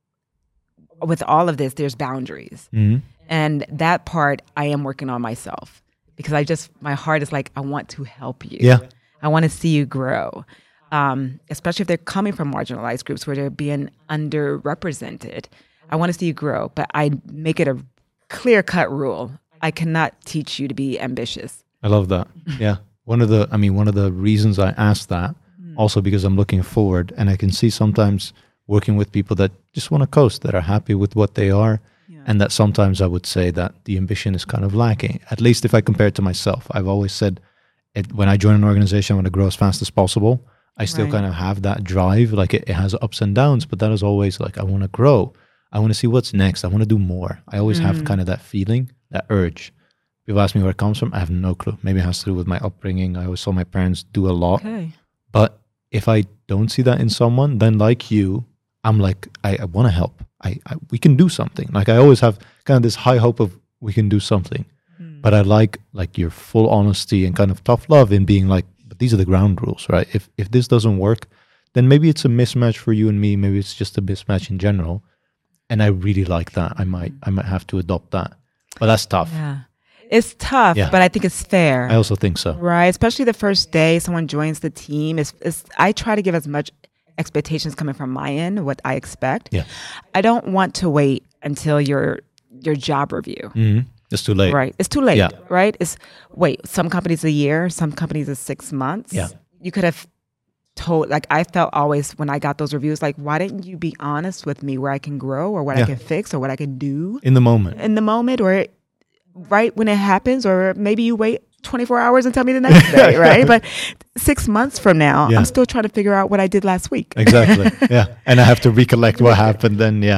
with all of this, there's boundaries. Mm-hmm. And that part I am working on myself because I just, my heart is like, I want to help you. Yeah. I want to see you grow, um, especially if they're coming from marginalized groups where they're being underrepresented. I want to see you grow, but I make it a clear-cut rule. I cannot teach you to be ambitious. I love that. Yeah. One of the, I mean, one of the reasons I asked that, mm. also because I'm looking forward, and I can see sometimes working with people that just want to coast, that are happy with what they are, yeah. and that sometimes I would say that the ambition is kind of lacking, at least if I compare it to myself. I've always said, it, when I join an organization, I want to grow as fast as possible. I still right. kind of have that drive, like it, it has ups and downs, but that is always like, I want to grow. I want to see what's next. I want to do more. I always mm. have kind of that feeling, that urge. People ask me where it comes from. I have no clue. Maybe it has to do with my upbringing. I always saw my parents do a lot. Okay. But if I don't see that in someone, then like you, I'm like, I, I want to help. I, I we can do something. Like I always have kind of this high hope of we can do something. Mm. But I like like your full honesty and kind of tough love in being like, but these are the ground rules, right? If if this doesn't work, then maybe it's a mismatch for you and me. Maybe it's just a mismatch in general. And I really like that. I might I might have to adopt that. But that's tough. Yeah. It's tough, yeah. but I think it's fair. I also think so. Right. Especially the first day someone joins the team. It's, it's, I try to give as much expectations coming from my end, what I expect. Yeah. I don't want to wait until your your job review. Mm-hmm. It's too late. Right. It's too late. Yeah. Right. It's wait, some companies a year, some companies is six months. Yeah. You could have told, like I felt always when I got those reviews, like, why didn't you be honest with me where I can grow or what yeah. I can fix or what I can do? In the moment. In the moment or right when it happens, or maybe you wait twenty-four hours and tell me the next day, right? But six months from now, yeah. I'm still trying to figure out what I did last week. Exactly. Yeah. And I have to recollect what happened then. Yeah.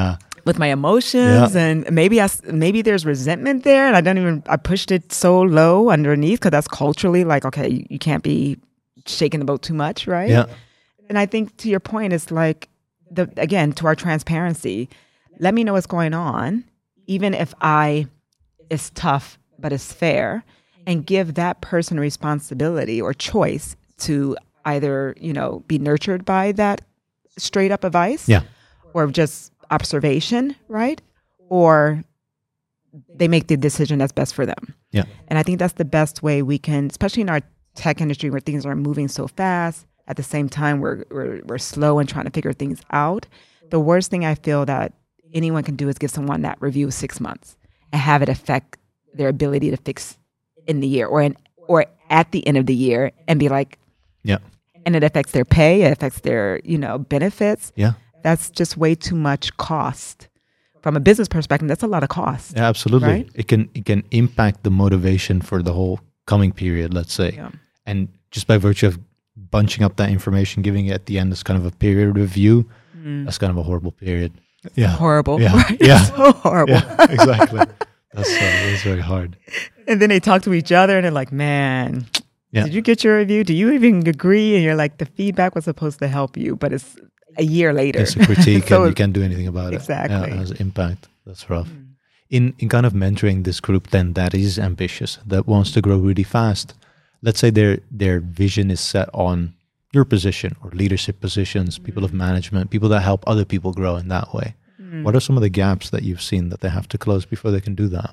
with my emotions, Yeah. and maybe I, s- maybe there's resentment there, and I don't even I pushed it so low underneath because that's culturally like, okay, you, you can't be shaking the boat too much, right? Yeah. And I think to your point, it's like the again to our transparency. Let me know what's going on, even if I it's tough, but it's fair, and give that person responsibility or choice to either you know be nurtured by that straight up advice, Yeah. or just observation, right? Or they make the decision that's best for them. Yeah. And I think that's the best way we can, especially in our tech industry where things are moving so fast. At the same time, we're we're we're slow in trying to figure things out. The worst thing I feel that anyone can do is give someone that review of six months and have it affect their ability to fix in the year or in, or at the end of the year and be like, Yeah. and it affects their pay, it affects their you know benefits. Yeah. That's just way too much cost. From a business perspective, that's a lot of cost. Yeah, absolutely. Right? It can it can impact the motivation for the whole coming period, let's say. Yeah. And just by virtue of bunching up that information, giving it at the end as kind of a period review, Mm. that's kind of a horrible period. Yeah. Horrible. Yeah. Right? Yeah. So horrible. Yeah, exactly. That's uh, that's very hard. And then they talk to each other and they're like, man, Yeah. did you get your review? Do you even agree? And you're like, the feedback was supposed to help you, but it's a year later. It's a critique So and you can't do anything about Exactly. it. Yeah, it has impact. That's rough. In in kind of mentoring this group then that is ambitious, that wants to grow really fast. Let's say their their vision is set on your position or leadership positions, people of management, people that help other people grow in that way. What are some of the gaps that you've seen that they have to close before they can do that?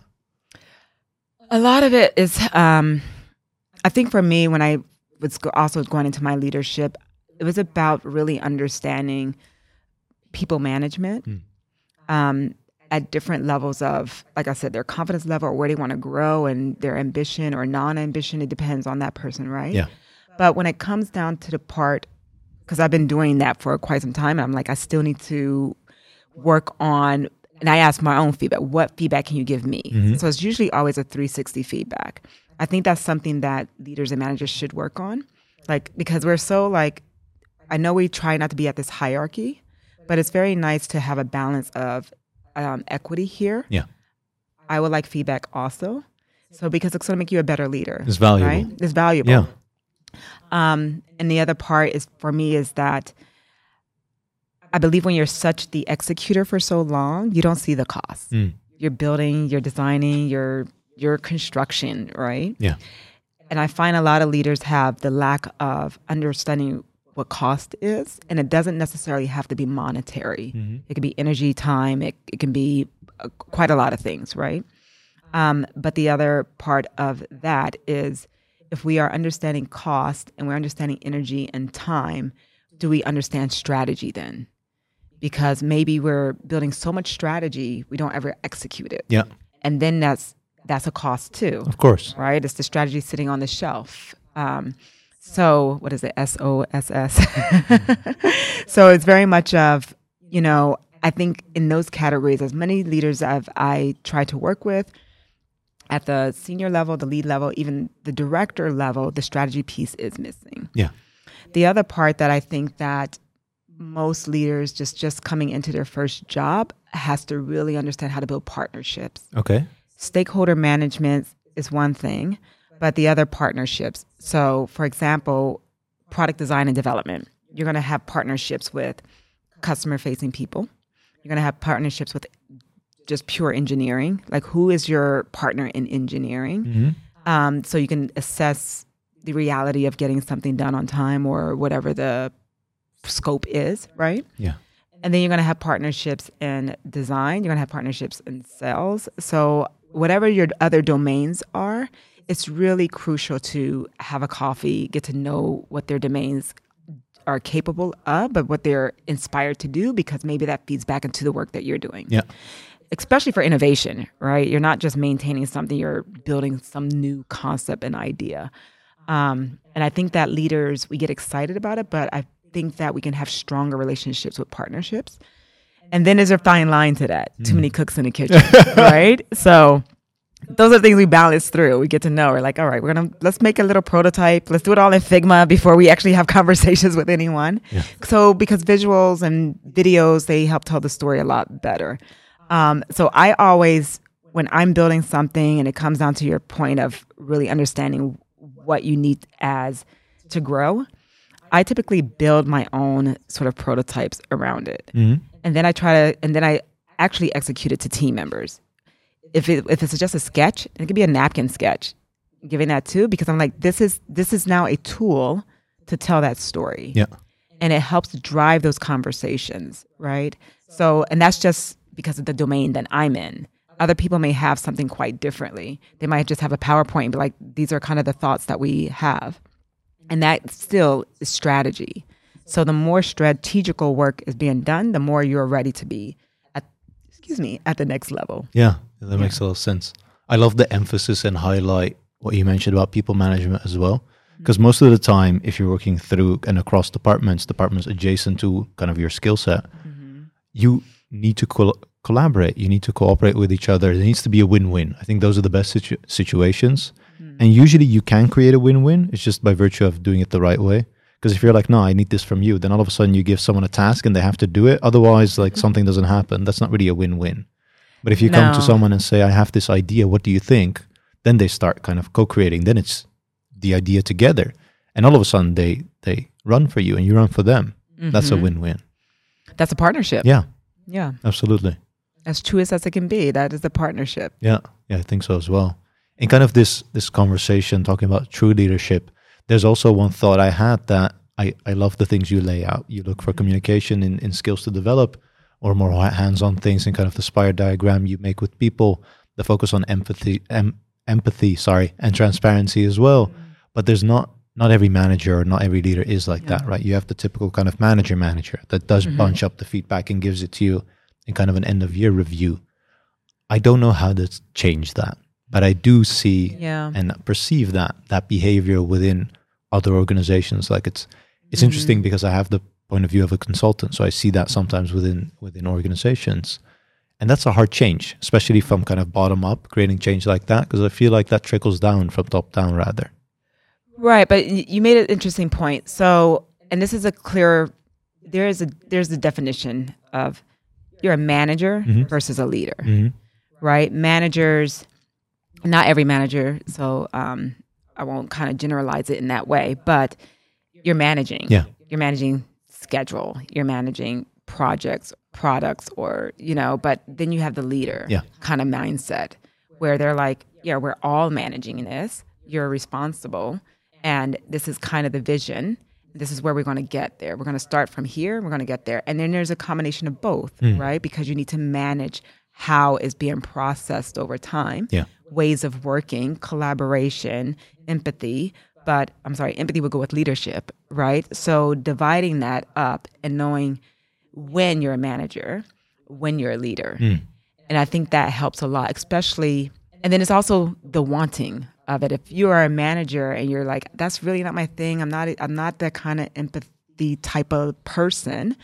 A lot of it is, um, I think for me, when I was go- also going into my leadership, it was about really understanding people management Mm. um, at different levels of, like I said, their confidence level or where they want to grow and their ambition or non-ambition. It depends on that person, right? Yeah. But when it comes down to the part, because I've been doing that for quite some time, and I'm like, I still need to work on, and I ask my own feedback. What feedback can you give me? Mhm. So it's usually always a three sixty feedback. I think that's something that leaders and managers should work on. Like, because we're so like, I know we try not to be at this hierarchy, but it's very nice to have a balance of um, equity here. Yeah. I would like feedback also. So because it's going to make you a better leader. It's valuable. Right? It's valuable. Yeah. Um, and the other part is for me is that I believe when you're such the executor for so long, you don't see the cost. Mm. You're building, you're designing, you're you're construction, right? Yeah. And I find a lot of leaders have the lack of understanding what cost is, and it doesn't necessarily have to be monetary. Mhm. It can be energy, time. It it can be uh, quite a lot of things, right? Um, but the other part of that is if we are understanding cost and we're understanding energy and time, do we understand strategy then? Because maybe we're building so much strategy, we don't ever execute it. Yeah. And then that's that's a cost too, Of course. right? It's the strategy sitting on the shelf. Um, so what is it? S O S S. So it's very much of, you know, I think in those categories, as many leaders I've I try to work with, at the senior level, the lead level, even the director level, the strategy piece is missing. Yeah. The other part that I think that most leaders just just coming into their first job has to really understand how to build partnerships. Okay. Stakeholder management is one thing, but the other partnerships. So, for example, product design and development. You're going to have partnerships with customer-facing people. You're going to have partnerships with just pure engineering. Like, who is your partner in engineering? Mm-hmm. Um, so you can assess the reality of getting something done on time or whatever the scope is, right? Yeah. And then you're going to have partnerships in design. You're going to have partnerships in sales. So whatever your other domains are, it's really crucial to have a coffee, get to know what their domains are capable of, but what they're inspired to do, because maybe that feeds back into the work that you're doing. Yeah. Especially for innovation, right? You're not just maintaining something, you're building some new concept and idea. Um, and I think that leaders, we get excited about it, but I think that we can have stronger relationships with partnerships. And then there's a fine line to that. Mm. Too many cooks in the kitchen, right? So those are things we balance through. We get to know. We're like, all right, we're gonna let's make a little prototype. Let's do it all in Figma before we actually have conversations with anyone. Yeah. So because visuals and videos, they help tell the story a lot better. Um, so I always, when I'm building something and it comes down to your point of really understanding what you need as to grow, I typically build my own sort of prototypes around it. Mm-hmm. And then I try to, and then I actually execute it to team members. If it, if it's just a sketch, it could be a napkin sketch, giving that too, because I'm like, this is, this is now a tool to tell that story. Yeah. And it helps drive those conversations, right? So, and that's just because of the domain that I'm in. Other people may have something quite differently. They might just have a PowerPoint and be like, these are kind of the thoughts that we have. And that still is strategy. So the more strategical work is being done, the more you're ready to be at, excuse me, at the next level. Yeah, that makes a lot of sense. I love the emphasis and highlight what you mentioned about people management as well. Because most of the time, if you're working through and across departments, departments adjacent to kind of your skill set, mm-hmm. you need to col- collaborate. You need to cooperate with each other. There needs to be a win-win. I think those are the best situ- situations. Mm-hmm. And usually you can create a win-win. It's just by virtue of doing it the right way. Because if you're like, no, I need this from you, then all of a sudden you give someone a task and they have to do it. Otherwise, like something doesn't happen. That's not really a win-win. But if you no. come to someone and say, I have this idea, what do you think? Then they start kind of co-creating. Then it's the idea together. And all of a sudden they they run for you and you run for them. Mm-hmm. That's a win-win. That's a partnership. Yeah. Yeah. Absolutely. As truest as it can be. That is a partnership. Yeah. Yeah, I think so as well. In kind of this this conversation talking about true leadership, there's also one thought I had that I, I love the things you lay out. You look for communication in, in skills to develop or more hands-on things in kind of the SPIRE diagram you make with people, the focus on empathy, em, empathy, sorry, and transparency as well. Mm-hmm. But there's not not every manager or not every leader is like yeah. that, right? You have the typical kind of manager manager that does mm-hmm. bunch up the feedback and gives it to you in kind of an end of year review. I don't know how to change that, but I do see yeah. and perceive that that behavior within other organizations. Like it's it's mm-hmm. interesting because I have the point of view of a consultant, so I see that sometimes within within organizations. And that's a hard change, especially from kind of bottom up, creating change like that, because I feel like that trickles down from top down rather. Right, but you made an interesting point. So, and this is a clear, there is a there's a definition of you're a manager mm-hmm. versus a leader, mm-hmm. right? Managers, not every manager, so um, I won't kind of generalize it in that way, but you're managing. Yeah. You're managing schedule, you're managing projects, products, or, you know, but then you have the leader yeah. kind of mindset where they're like, yeah, we're all managing this. You're responsible. And this is kind of the vision. This is where we're going to get there. We're going to start from here. We're going to get there. And then there's a combination of both, mm. right? Because you need to manage how it's being processed over time, yeah. ways of working, collaboration, empathy. But I'm sorry, empathy would go with leadership, right? So dividing that up and knowing when you're a manager, when you're a leader. Mm. And I think that helps a lot, especially, and then it's also the wanting of it. If you are a manager and you're like, that's really not my thing, I'm not I'm not that kind of empathy type of person,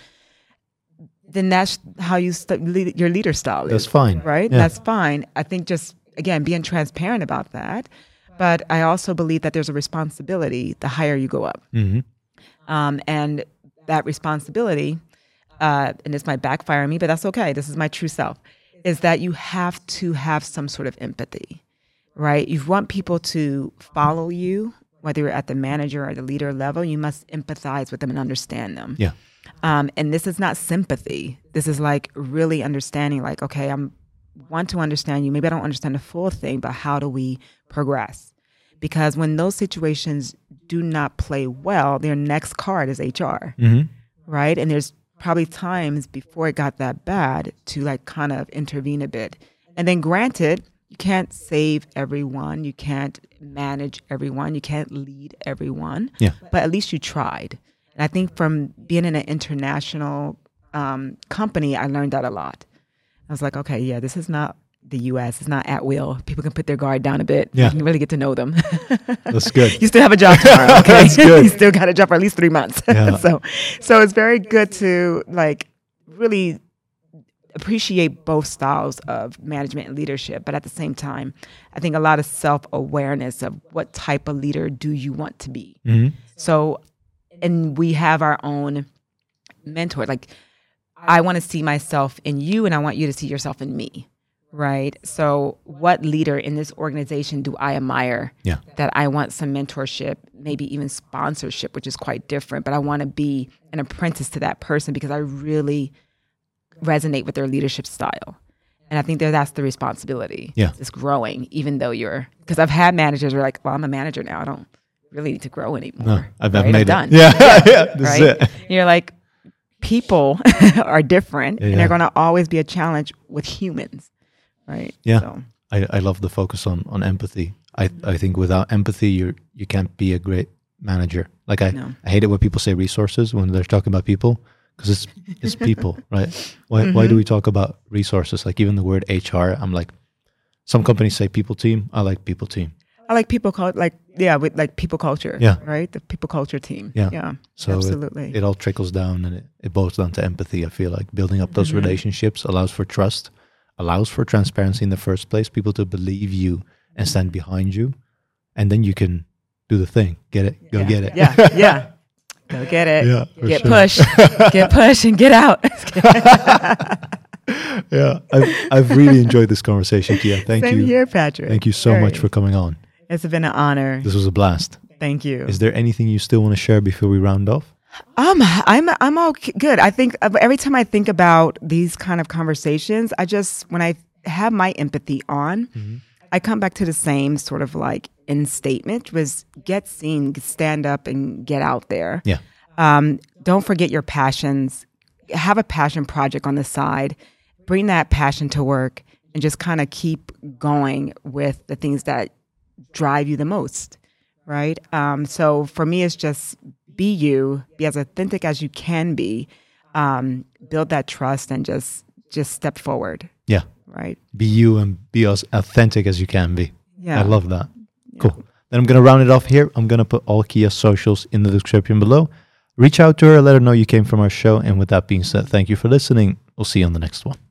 then that's how you st- lead, your leader style is. That's fine. Right? Yeah. That's fine. I think just, again, being transparent about that. But I also believe that there's a responsibility the higher you go up. Mm-hmm. Um, and that responsibility, uh, and this might backfire on me, but that's okay. This is my true self, is that you have to have some sort of empathy. Right? You want people to follow you, whether you're at the manager or the leader level, you must empathize with them and understand them. Yeah. Um, and this is not sympathy. This is like really understanding, like, okay, I'm want to understand you. Maybe I don't understand the full thing, but how do we progress? Because when those situations do not play well, their next card is H R. Mm-hmm. Right? And there's probably times before it got that bad to like kind of intervene a bit. And then granted, you can't save everyone. You can't manage everyone. You can't lead everyone. Yeah. But at least you tried. And I think from being in an international um, company, I learned that a lot. I was like, okay, yeah, this is not the U S. It's not at will. People can put their guard down a bit. Yeah. You can really get to know them. That's good. You still have a job tomorrow, okay? That's good. You still got a job for at least three months. Yeah. so, so it's very good to like really appreciate both styles of management and leadership, but at the same time, I think a lot of self-awareness of what type of leader do you want to be. Mm-hmm. So, and we have our own mentor. Like, I want to see myself in you and I want you to see yourself in me, right? So what leader in this organization do I admire Yeah. that I want some mentorship, maybe even sponsorship, which is quite different, but I want to be an apprentice to that person because I really resonate with their leadership style. And I think that that's the responsibility. Yeah. It's growing, even though you're, because I've had managers who are like, well, I'm a manager now. I don't really need to grow anymore. No, I've, I've right? made I'm it. done. Yeah, yeah, this right? is it. You're like, people are different Yeah. and they're going to always be a challenge with humans, right? Yeah. So, I, I love the focus on, on empathy. I, I think without empathy, you you can't be a great manager. Like I, No. I hate it when people say resources when they're talking about people because it's it's people, right? Why why do Mhm. we talk about resources? Like even the word H R, I'm like, some companies say people team. I like people team. I like people call like, yeah, with like people culture, Yeah. right? The people culture team. Yeah. Yeah, So it, absolutely. it all trickles down and it, it boils down to empathy. I feel like building up those Mhm. relationships allows for trust, allows for transparency in the first place, people to believe you and stand behind you. And then you can do the thing. Get it? Go yeah. get it. Yeah, yeah. Go get it. Yeah, for Get sure. pushed. Get pushed and get out. Yeah. I've, I've really enjoyed this conversation, Kia. Thank Same you. here, Patrick. Thank you so All much right. for coming on. It's been an honor. This was a blast. Thank you. Is there anything you still want to share before we round off? Um, I'm I'm all c- good. I think uh, every time I think about these kind of conversations, I just when I have my empathy on, I come back to the same sort of like end statement was get seen, stand up, and get out there. Yeah. Um, don't forget your passions. Have a passion project on the side. Bring that passion to work, and just kind of keep going with the things that drive you the most. Right. Um, so for me, it's just be you, be as authentic as you can be, um, build that trust, and just just step forward. Yeah. Right. Be you and be as authentic as you can be. Yeah. I love that. Cool. Then I'm going to round it off here. I'm going to put all Kia's socials in the description below. Reach out to her, let her know you came from our show. And with that being said, thank you for listening. We'll see you on the next one.